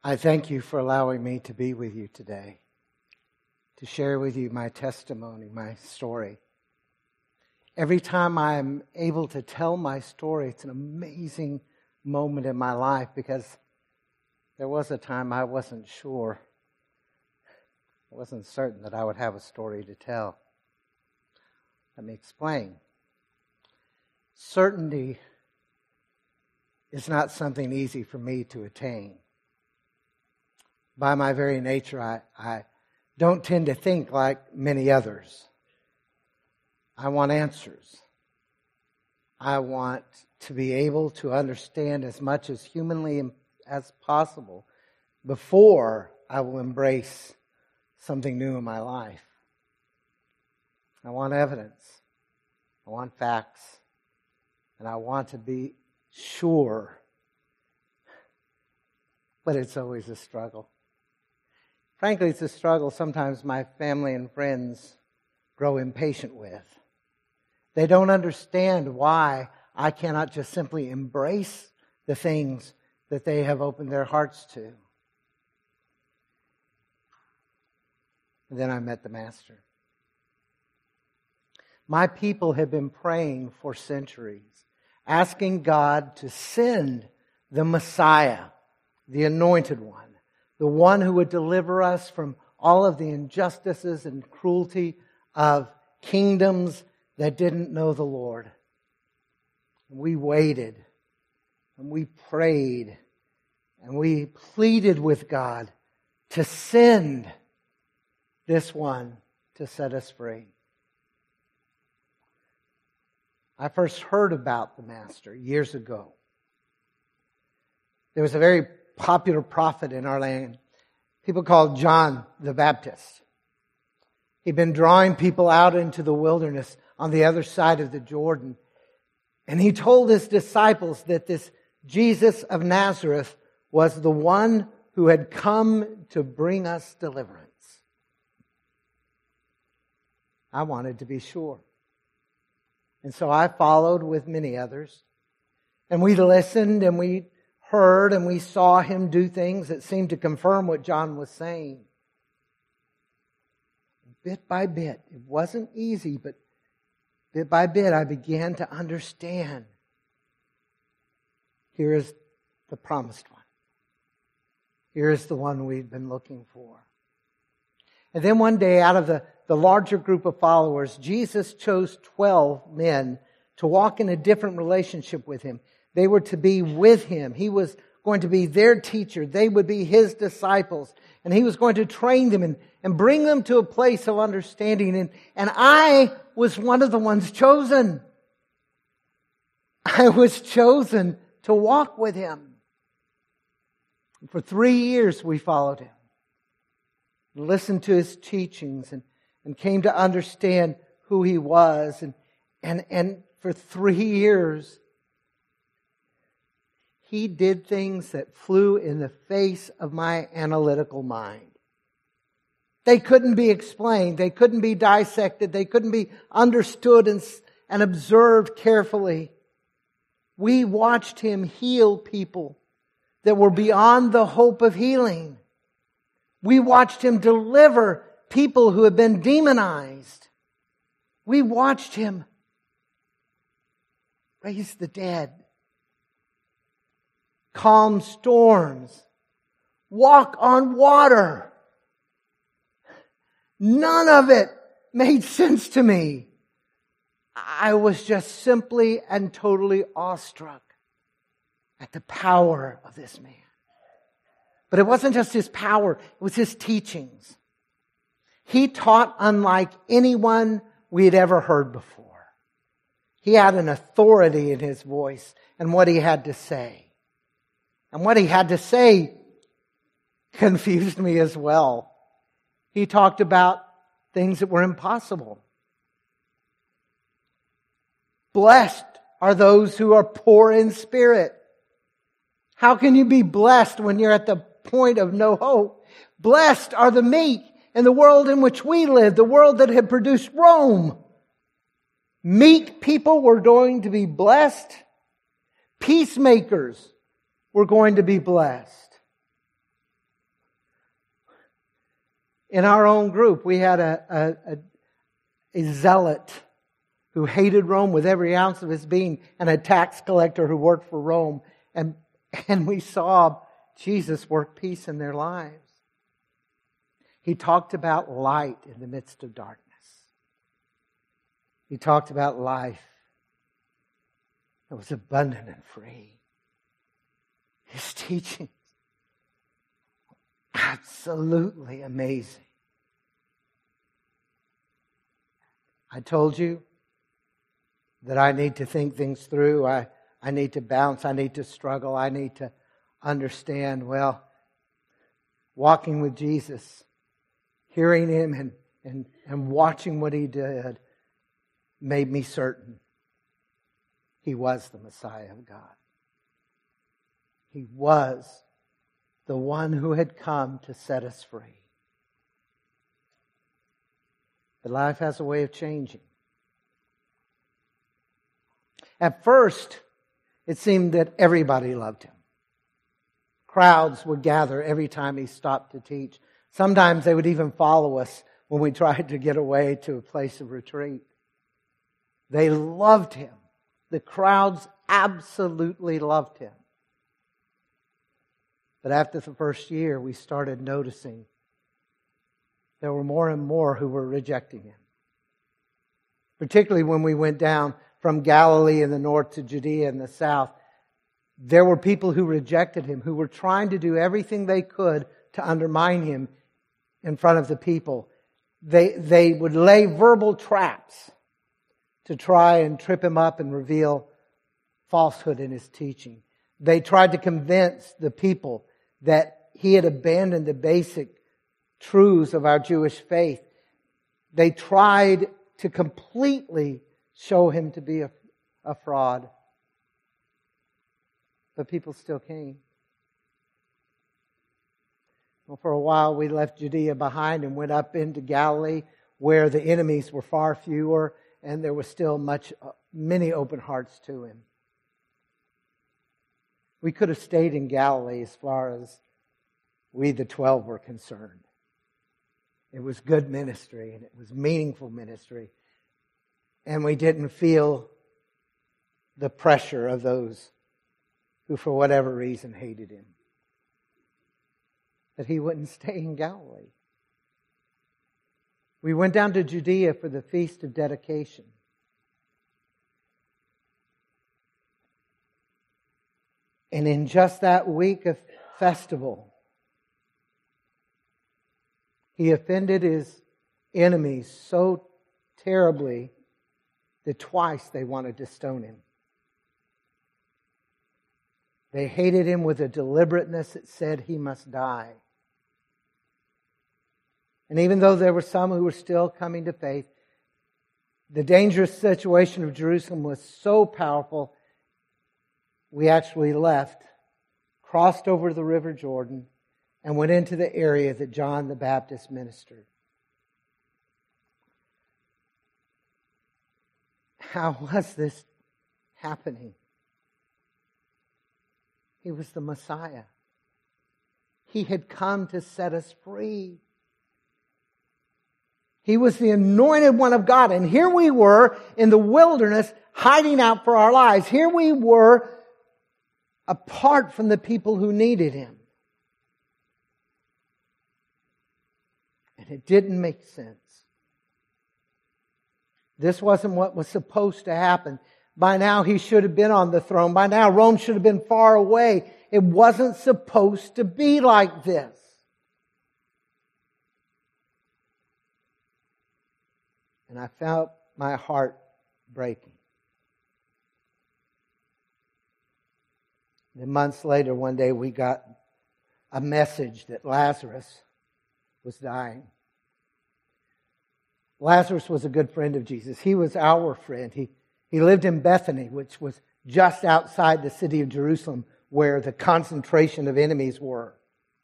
I thank you for allowing me to be with you today, to share with you my testimony, my story. Every time I'm able to tell my story, it's an amazing moment in my life because there was a time I wasn't sure. I wasn't certain that I would have a story to tell. Let me explain. Certainty is not something easy for me to attain. By my very nature, I don't tend to think like many others. I want answers. I want to be able to understand as much as humanly as possible before I will embrace something new in my life. I want evidence. I want facts. And I want to be sure. But it's always a struggle. Frankly, it's a struggle sometimes my family and friends grow impatient with. They don't understand why I cannot just simply embrace the things that they have opened their hearts to. And then I met the Master. My people have been praying for centuries, asking God to send the Messiah, the Anointed One, the one who would deliver us from all of the injustices and cruelty of kingdoms that didn't know the Lord. We waited, and we prayed, and we pleaded with God to send this one to set us free. I first heard about the Master years ago. There was a very popular prophet in our land, people called John the Baptist. He'd been drawing people out into the wilderness on the other side of the Jordan. And he told his disciples that this Jesus of Nazareth was the one who had come to bring us deliverance. I wanted to be sure. And so I followed with many others. And we listened and we heard and we saw him do things that seemed to confirm what John was saying. Bit by bit. It wasn't easy, but bit by bit I began to understand. Here is the promised one. Here is the one we've been looking for. And then one day, out of the larger group of followers, Jesus chose 12 men to walk in a different relationship with him. They were to be with him. He was going to be their teacher. They would be his disciples. And he was going to train them and bring them to a place of understanding. And I was one of the ones chosen. I was chosen to walk with him. And for 3 years we followed him. Listened to his teachings and came to understand who he was. And for 3 years, he did things that flew in the face of my analytical mind. They couldn't be explained. They couldn't be dissected. They couldn't be understood and observed carefully. We watched him heal people that were beyond the hope of healing. We watched him deliver people who had been demonized. We watched him raise the dead, calm storms, walk on water. None of it made sense to me. I was just simply and totally awestruck at the power of this man. But it wasn't just his power, it was his teachings. He taught unlike anyone we had ever heard before. He had an authority in his voice and what he had to say. And what he had to say confused me as well. He talked about things that were impossible. Blessed are those who are poor in spirit. How can you be blessed when you're at the point of no hope? Blessed are the meek in the world in which we live, the world that had produced Rome. Meek people were going to be blessed. Peacemakers were going to be blessed. In our own group, we had a zealot who hated Rome with every ounce of his being, and a tax collector who worked for Rome. And we saw Jesus work peace in their lives. He talked about light in the midst of darkness. He talked about life that was abundant and free. His teachings, absolutely amazing. I told you that I need to think things through. I need to bounce. I need to struggle. I need to understand. Well, walking with Jesus, hearing Him and watching what He did made me certain He was the Messiah of God. He was the one who had come to set us free. But life has a way of changing. At first, it seemed that everybody loved Him. Crowds would gather every time He stopped to teach. Sometimes they would even follow us when we tried to get away to a place of retreat. They loved Him. The crowds absolutely loved Him. But after the first year, we started noticing there were more and more who were rejecting Him. Particularly when we went down from Galilee in the north to Judea in the south, there were people who rejected Him, who were trying to do everything they could to undermine Him in front of the people. They would lay verbal traps to try and trip Him up and reveal falsehood in His teaching. They tried to convince the people that He had abandoned the basic truths of our Jewish faith. They tried to completely show Him to be a fraud. But people still came. Well, for a while we left Judea behind and went up into Galilee, where the enemies were far fewer and there was still many open hearts to Him. We could have stayed in Galilee as far as we, the 12, were concerned. It was good ministry and it was meaningful ministry. And we didn't feel the pressure of those who, for whatever reason, hated Him. But He wouldn't stay in Galilee. We went down to Judea for the Feast of Dedication. And in just that week of festival, He offended His enemies so terribly that twice they wanted to stone Him. They hated Him with a deliberateness that said He must die. And even though there were some who were still coming to faith, the dangerous situation of Jerusalem was so powerful, we actually left, crossed over the River Jordan, and went into the area that John the Baptist ministered. How was this happening? He was the Messiah. He had come to set us free. He was the anointed one of God. And here we were in the wilderness hiding out for our lives. Here we were apart from the people who needed Him. And it didn't make sense. This wasn't what was supposed to happen. By now He should have been on the throne. By now Rome should have been far away. It wasn't supposed to be like this. And I felt my heart breaking. Then months later, one day we got a message that Lazarus was dying. Lazarus was a good friend of Jesus. He was our friend. He lived in Bethany, which was just outside the city of Jerusalem, where the concentration of enemies were.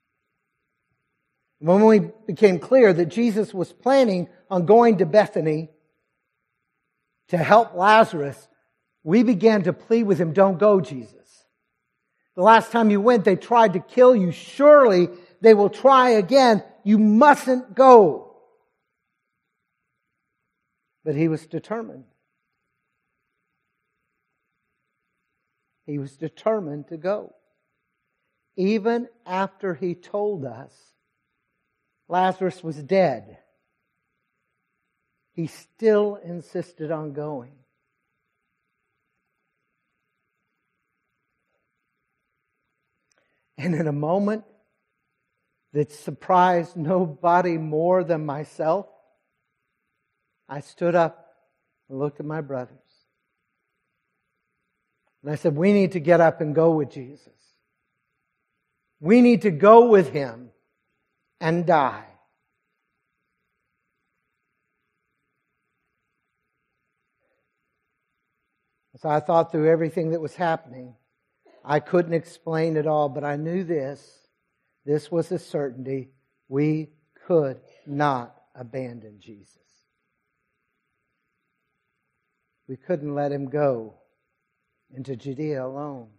When we became clear that Jesus was planning on going to Bethany to help Lazarus, we began to plead with Him, "Don't go, Jesus. The last time you went, they tried to kill you. Surely they will try again. You mustn't go. But he was determined. He was determined to go. Even after he told us Lazarus was dead, he still insisted on going. And in a moment that surprised nobody more than myself, I stood up and looked at my brothers. And I said, we need to get up and go with Jesus. We need to go with Him and die. So I thought through everything that was happening. I couldn't explain it all, but I knew this. This was a certainty. We could not abandon Jesus. We couldn't let Him go into Judea alone.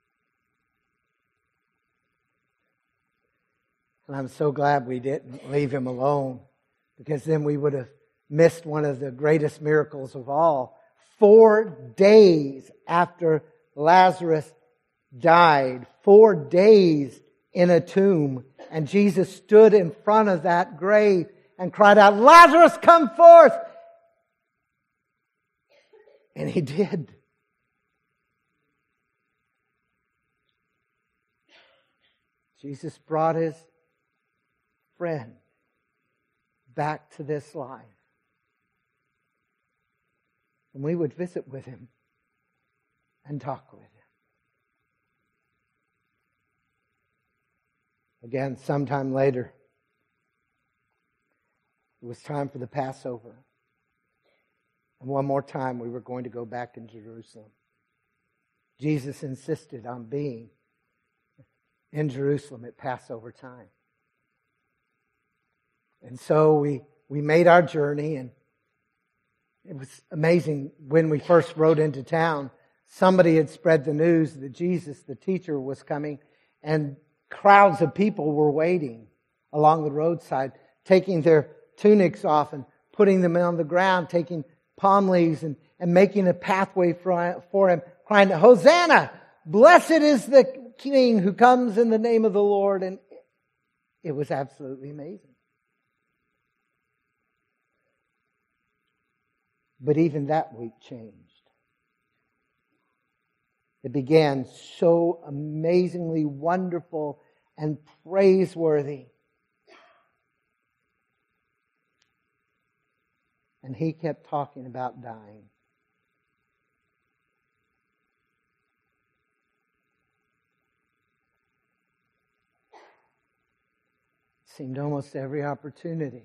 And I'm so glad we didn't leave Him alone, because then we would have missed one of the greatest miracles of all. 4 days after Lazarus died, 4 days in a tomb, and Jesus stood in front of that grave and cried out, Lazarus, come forth! And He did. Jesus brought His friend back to this life. And we would visit with Him and talk with Him. Again, sometime later, it was time for the Passover. And one more time, we were going to go back into Jerusalem. Jesus insisted on being in Jerusalem at Passover time. And so we made our journey, and it was amazing. When we first rode into town, somebody had spread the news that Jesus, the teacher, was coming, and crowds of people were waiting along the roadside, taking their tunics off and putting them on the ground, taking palm leaves and making a pathway for Him, crying, Hosanna! Blessed is the King who comes in the name of the Lord. And it was absolutely amazing. But even that week changed. It began so amazingly wonderful and praiseworthy. And He kept talking about dying. It seemed almost every opportunity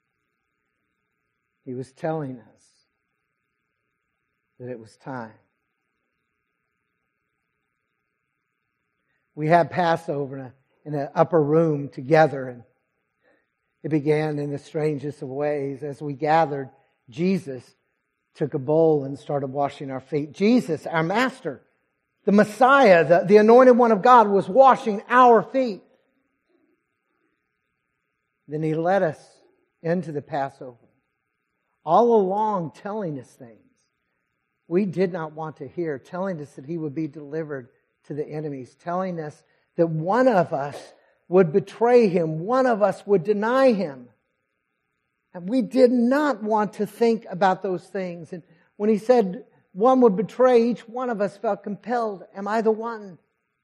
He was telling us that it was time. We had Passover in an upper room together, and it began in the strangest of ways. As we gathered, Jesus took a bowl and started washing our feet. Jesus, our Master, the Messiah, the Anointed One of God, was washing our feet. Then He led us into the Passover, all along telling us things we did not want to hear, telling us that He would be delivered to the enemies, telling us that one of us would betray Him, one of us would deny Him. And we did not want to think about those things. And when He said one would betray, each one of us felt compelled. Am I the one?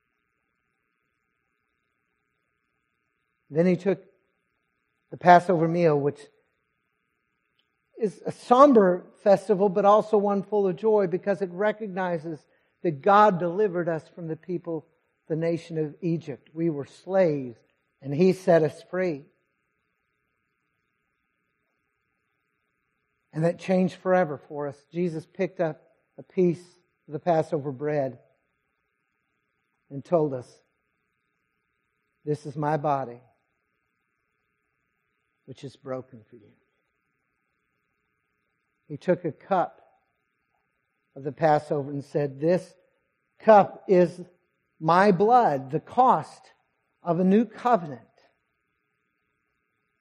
Then He took the Passover meal, which is a somber festival, but also one full of joy, because it recognizes that God delivered us from the people, the nation of Egypt. We were slaves, and He set us free. And that changed forever for us. Jesus picked up a piece of the Passover bread and told us, this is my body, which is broken for you. He took a cup of the Passover and said, this cup is my blood, the cost of a new covenant.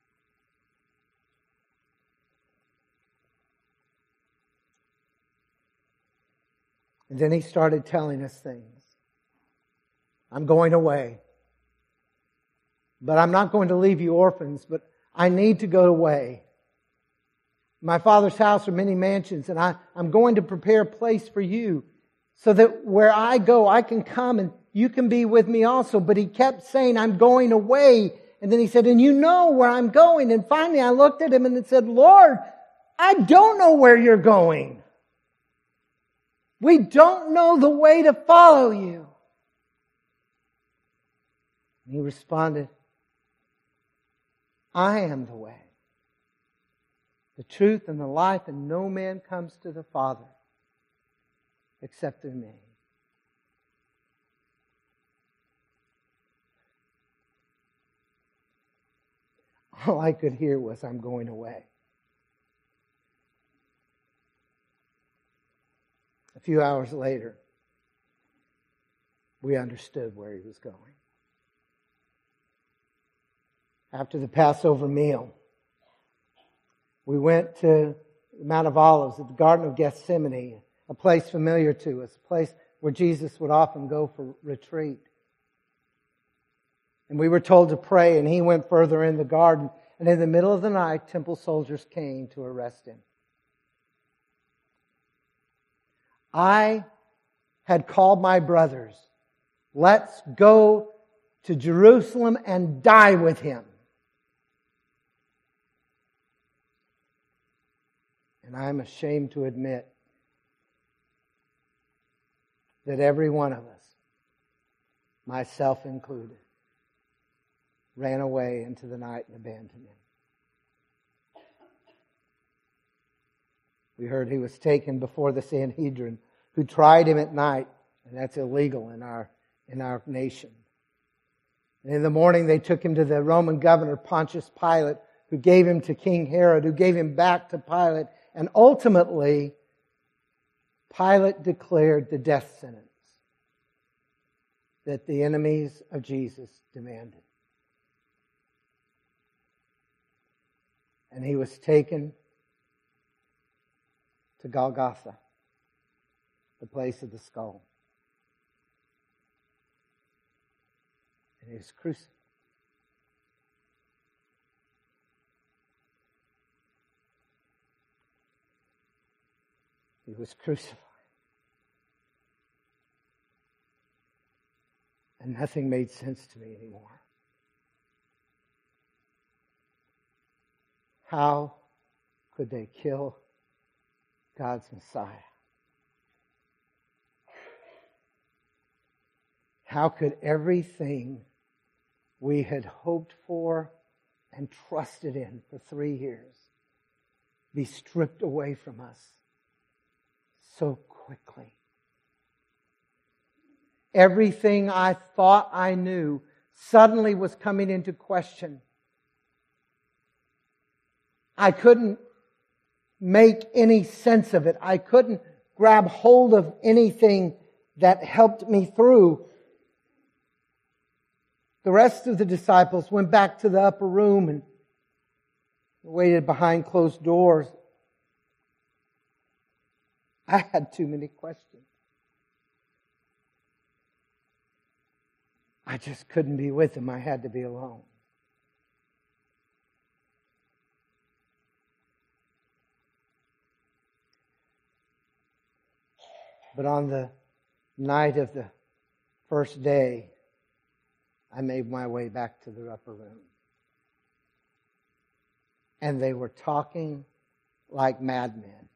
And then he started telling us things. I'm going away. But I'm not going to leave you orphans, but I need to go away. My Father's house are many mansions, and I'm going to prepare a place for you so that where I go, I can come and you can be with me also. But he kept saying, I'm going away. And then he said, and you know where I'm going. And finally I looked at him and said, Lord, I don't know where you're going. We don't know the way to follow you. And he responded, I am the way, the truth, and the life, and no man comes to the Father except through me. All I could hear was, I'm going away. A few hours later, we understood where he was going. After the Passover meal, we went to the Mount of Olives at the Garden of Gethsemane, a place familiar to us, a place where Jesus would often go for retreat. And we were told to pray, and he went further in the garden. And in the middle of the night, temple soldiers came to arrest him. I had called my brothers, let's go to Jerusalem and die with him. And I'm ashamed to admit that every one of us, myself included, ran away into the night and abandoned him. We heard he was taken before the Sanhedrin, who tried him at night, and that's illegal in our nation. And in the morning they took him to the Roman governor, Pontius Pilate, who gave him to King Herod, who gave him back to Pilate, and ultimately Pilate declared the death sentence that the enemies of Jesus demanded. And he was taken to Golgotha, the place of the skull. And he was crucified. He was crucified. And nothing made sense to me anymore. How could they kill God's Messiah? How could everything we had hoped for and trusted in for 3 years be stripped away from us so quickly? Everything I thought I knew suddenly was coming into question. I couldn't make any sense of it. I couldn't grab hold of anything that helped me through. The rest of the disciples went back to the upper room and waited behind closed doors. I had too many questions. I just couldn't be with them. I had to be alone. But on the night of the first day, I made my way back to the upper room. And they were talking like madmen.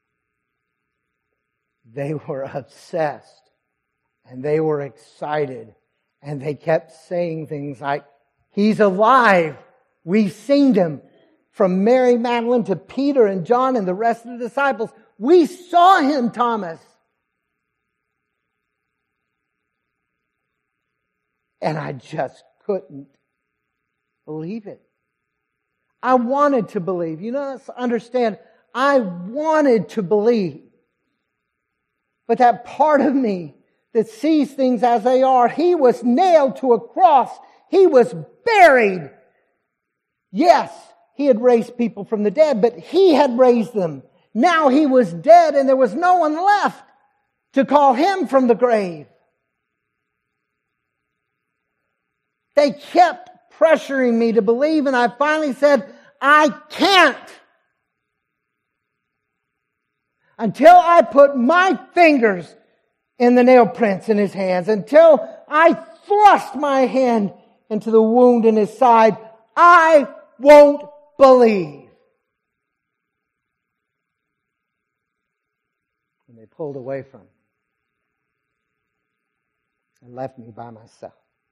They were obsessed. And they were excited. And they kept saying things like, he's alive. We've seen him. From Mary Magdalene to Peter and John and the rest of the disciples. We saw him, Thomas. And I just couldn't believe it. I wanted to believe. You know, understand, I wanted to believe. But that part of me that sees things as they are, he was nailed to a cross. He was buried. Yes, he had raised people from the dead, but he had raised them. Now he was dead and there was no one left to call Him from the grave. They kept pressuring me to believe, and I finally said, I can't. Until I put my fingers in the nail prints in His hands, until I thrust my hand into the wound in His side, I won't believe. And they pulled away from me and left me by myself.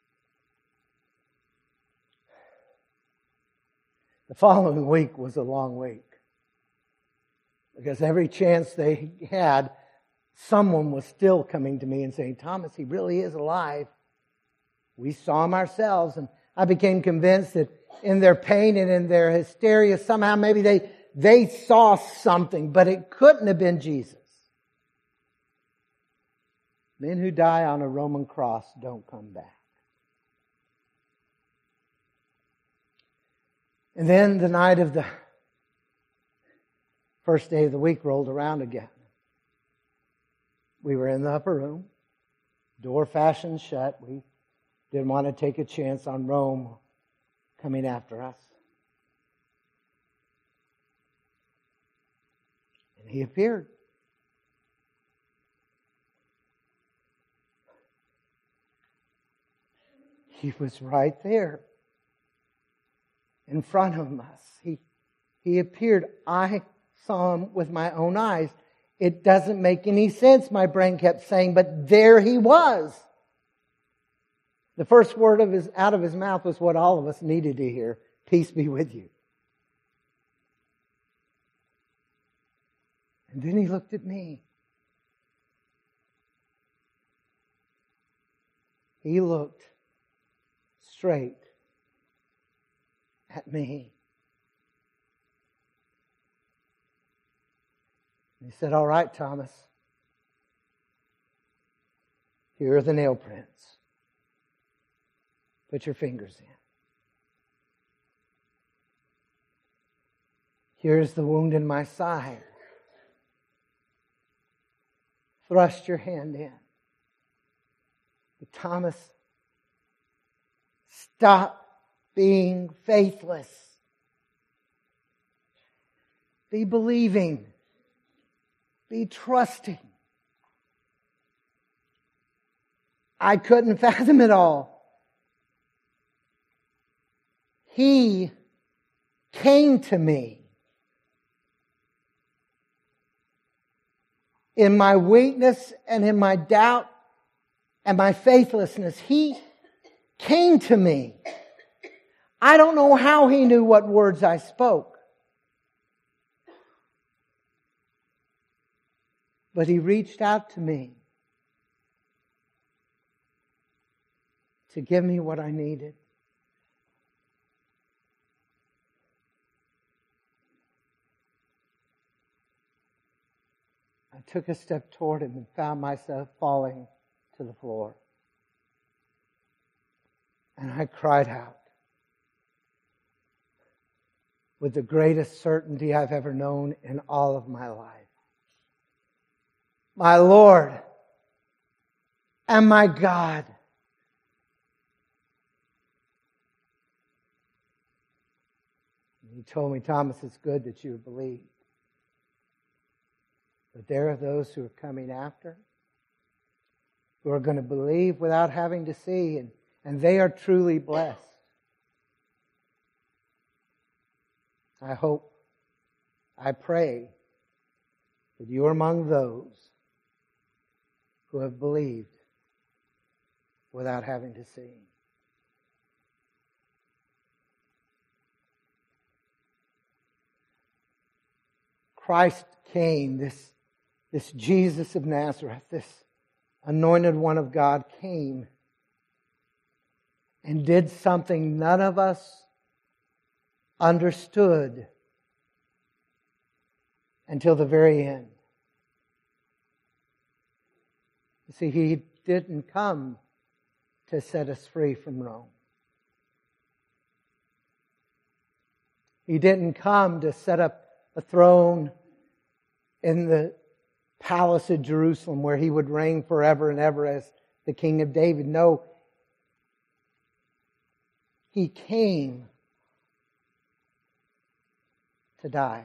The following week was a long week, because every chance they had, someone was still coming to me and saying, Thomas, he really is alive. We saw him ourselves. And I became convinced that in their pain and in their hysteria, somehow maybe they saw something, but it couldn't have been Jesus. Men who die on a Roman cross don't come back. And then the night of the first day of the week rolled around again. We were in the upper room, door fastened shut. We didn't want to take a chance on Rome coming after us. And He appeared. He was right there in front of us. He appeared. I saw Him with my own eyes. It doesn't make any sense, my brain kept saying, but there He was. The first word out of His mouth was what all of us needed to hear. Peace be with you. And then He looked at me. He looked straight at me. And He said, all right, Thomas. Here are the nail prints. Put your fingers in. Here's the wound in my side. Thrust your hand in. But Thomas, stop being faithless. Be believing. Be trusting. I couldn't fathom it all. He came to me in my weakness and in my doubt and my faithlessness. He came to me. I don't know how He knew what words I spoke. But He reached out to me to give me what I needed. I took a step toward Him and found myself falling to the floor. And I cried out with the greatest certainty I've ever known in all of my life. My Lord and my God. And He told me, Thomas, it's good that you believe. But there are those who are coming after, who are going to believe without having to see, and they are truly blessed. I hope, I pray that you are among those who have believed without having to see. Christ came, this Jesus of Nazareth, this anointed one of God came and did something none of us understood until the very end. You see, He didn't come to set us free from Rome. He didn't come to set up a throne in the palace at Jerusalem where He would reign forever and ever as the King of David. No, He came to die.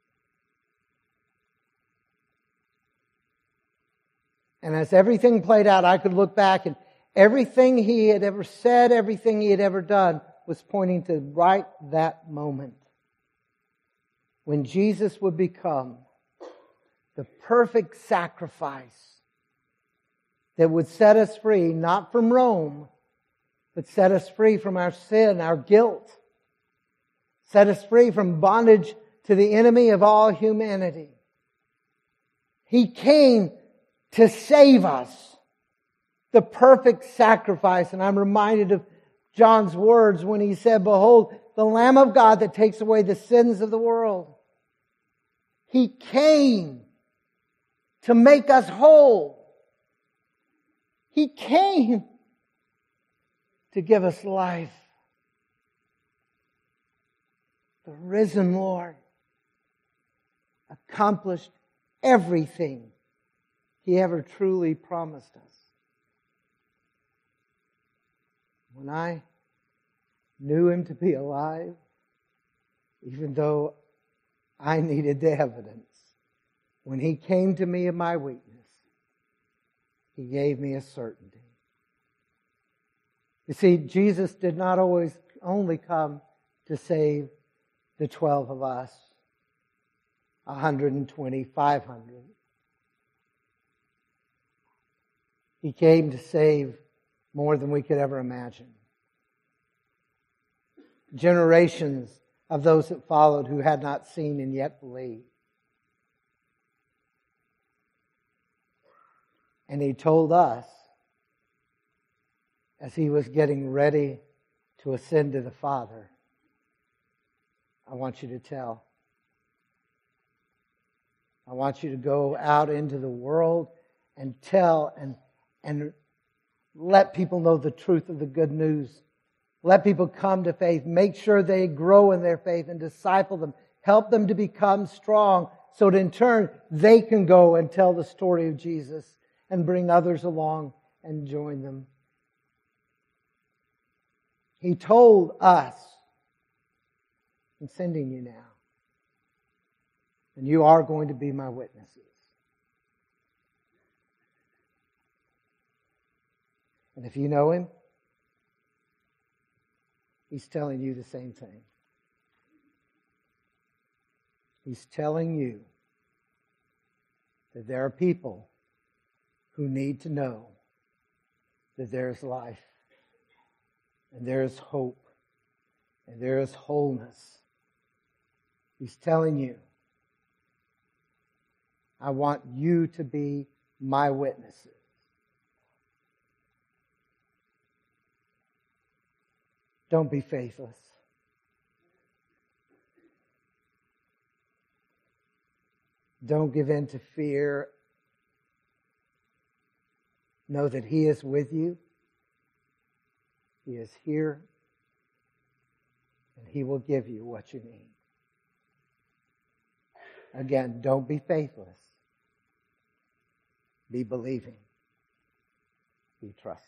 And as everything played out, I could look back and everything He had ever said, everything He had ever done was pointing to right that moment when Jesus would become the perfect sacrifice that would set us free, not from Rome, but set us free from our sin, our guilt. Set us free from bondage to the enemy of all humanity. He came to save us. The perfect sacrifice. And I'm reminded of John's words when he said, "Behold, the Lamb of God that takes away the sins of the world." He came to make us whole. He came to give us life. The risen Lord accomplished everything He ever truly promised us. When I knew Him to be alive, even though I needed the evidence, when He came to me in my weakness, He gave me a certainty. You see, Jesus did not always only come to save the 12 of us, 120, 500. He came to save more than we could ever imagine. Generations of those that followed who had not seen and yet believed. And He told us, as He was getting ready to ascend to the Father, I want you to tell. I want you to go out into the world and tell and let people know the truth of the good news. Let people come to faith. Make sure they grow in their faith and disciple them. Help them to become strong so that in turn they can go and tell the story of Jesus and bring others along and join them. He told us, "I'm sending you now. And you are going to be my witnesses." And if you know Him, He's telling you the same thing. He's telling you that there are people who need to know that there is life, and there is hope, and there is wholeness. He's telling you, I want you to be my witnesses. Don't be faithless. Don't give in to fear. Know that He is with you. He is here. And He will give you what you need. Again, don't be faithless. Be believing. Be trusting.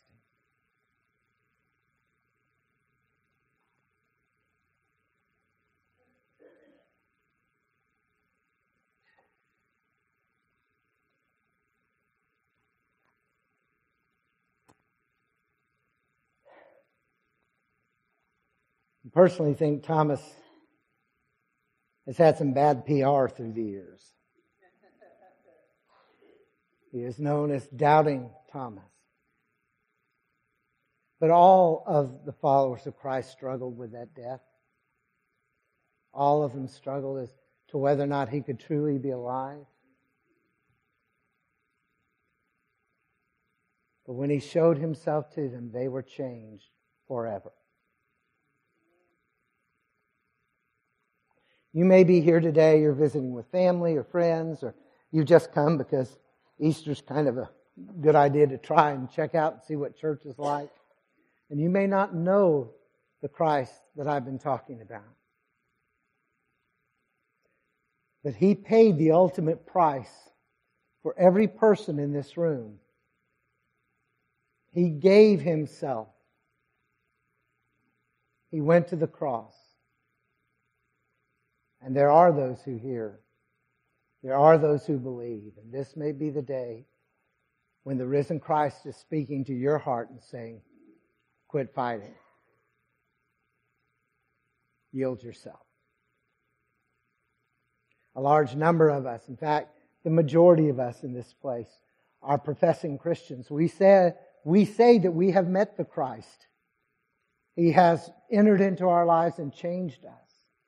I personally think Thomas has had some bad PR through the years. He is known as Doubting Thomas. But all of the followers of Christ struggled with that death. All of them struggled as to whether or not he could truly be alive. But when He showed Himself to them, they were changed forever. You may be here today, you're visiting with family or friends, or you've just come because Easter's kind of a good idea to try and check out and see what church is like. And you may not know the Christ that I've been talking about. But He paid the ultimate price for every person in this room. He gave Himself. He went to the cross. And there are those who hear. There are those who believe. And this may be the day when the risen Christ is speaking to your heart and saying, quit fighting. Yield yourself. A large number of us, in fact, the majority of us in this place, are professing Christians. We say that we have met the Christ. He has entered into our lives and changed us.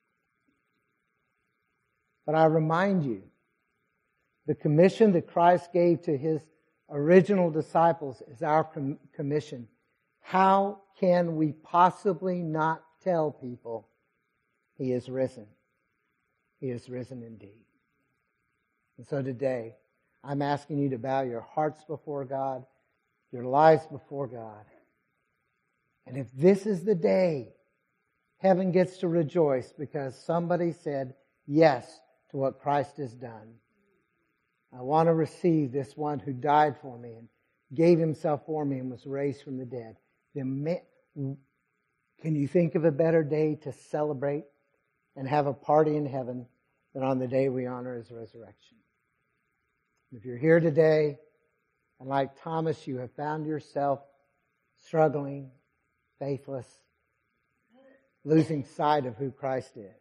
But I remind you, the commission that Christ gave to His original disciples is our commission. How can we possibly not tell people He is risen? He is risen indeed. And so today, I'm asking you to bow your hearts before God, your lives before God. And if this is the day heaven gets to rejoice because somebody said yes to what Christ has done, I want to receive this one who died for me and gave Himself for me and was raised from the dead. Then can you think of a better day to celebrate and have a party in heaven than on the day we honor His resurrection? If you're here today, and like Thomas, you have found yourself struggling, faithless, losing sight of who Christ is,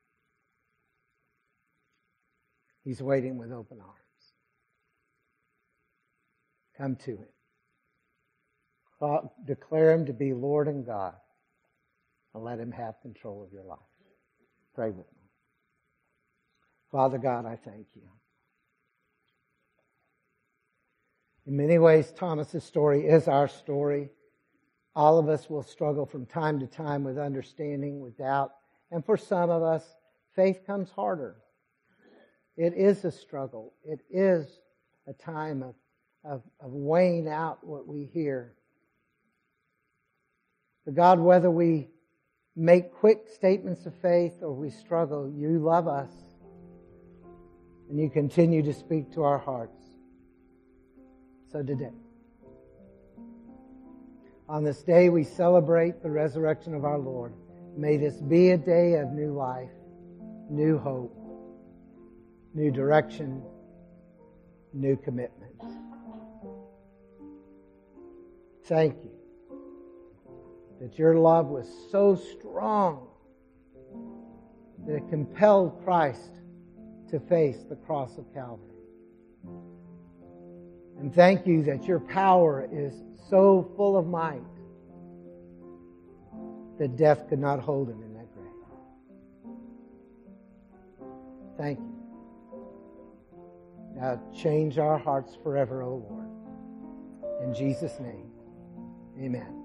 He's waiting with open arms. Come to Him. Declare Him to be Lord and God, and let Him have control of your life. Pray with me. Father God, I thank You. In many ways, Thomas's story is our story. All of us will struggle from time to time with understanding, with doubt. And for some of us, faith comes harder. It is a struggle. It is a time of weighing out what we hear. But God, whether we make quick statements of faith or we struggle, You love us. And You continue to speak to our hearts. So today, on this day we celebrate the resurrection of our Lord. May this be a day of new life, new hope, new direction, new commitment. Thank You that Your love was so strong that it compelled Christ to face the cross of Calvary. And thank You that Your power is so full of might that death could not hold Him in that grave. Thank You. Now change our hearts forever, O Lord. In Jesus' name, amen.